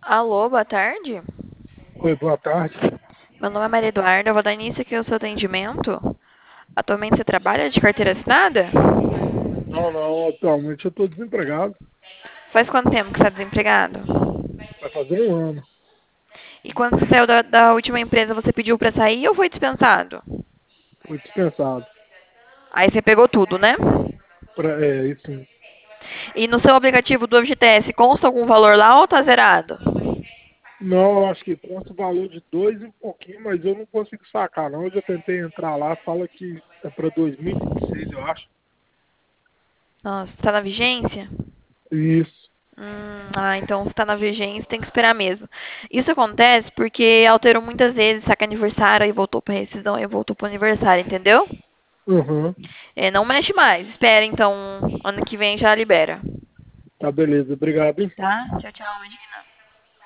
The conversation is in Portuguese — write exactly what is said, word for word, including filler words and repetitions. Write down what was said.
Alô, boa tarde. Oi, boa tarde. Meu nome é Maria Eduarda, eu vou dar início aqui ao seu atendimento. Atualmente você trabalha de carteira assinada? Não, não, atualmente eu estou desempregado. Faz quanto tempo que você está desempregado? Vai fazer um ano. E quando você saiu da, da última empresa, você pediu para sair ou foi dispensado? Fui dispensado. Aí você pegou tudo, né? Pra, é, isso sim. E no seu aplicativo do F G T S consta algum valor lá ou tá zerado? Não, eu acho que consta o valor de dois e um pouquinho, mas eu não consigo sacar, não. Eu já tentei entrar lá, fala que é para dois mil e vinte e seis, eu acho. Nossa, tá na vigência? Isso. Hum, ah, então se tá na vigência, tem que esperar mesmo. Isso acontece porque alterou muitas vezes, saca aniversário, aí voltou pra rescisão, aí voltou pro aniversário, entendeu? Uhum. É, não mexe mais. Espera, então, ano que vem já libera. Tá, beleza. Obrigado, hein? Tá? Tchau, tchau.